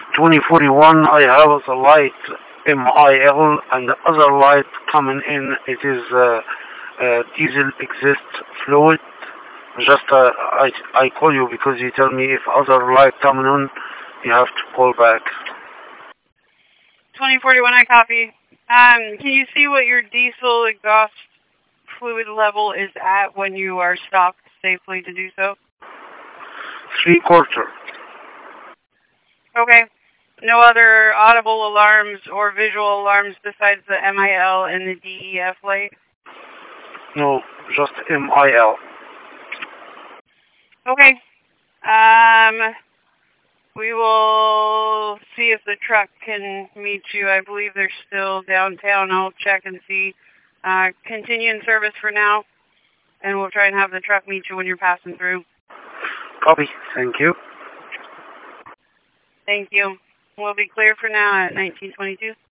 2041, I have the light MIL and the other light coming in. It is diesel exhaust fluid. Just I call you because you tell me if other light coming on, you have to call back. 2041, I copy. Can you see what your diesel exhaust fluid level is at when you are stopped safely to do so? 3/4. Okay. No other audible alarms or visual alarms besides the MIL and the DEF light? No, just MIL. Okay. We will see if the truck can meet you. I believe they're still downtown. I'll check and see. Continue in service for now, and we'll try and have the truck meet you when you're passing through. Copy. Thank you. Thank you. We'll be clear for now at 1922.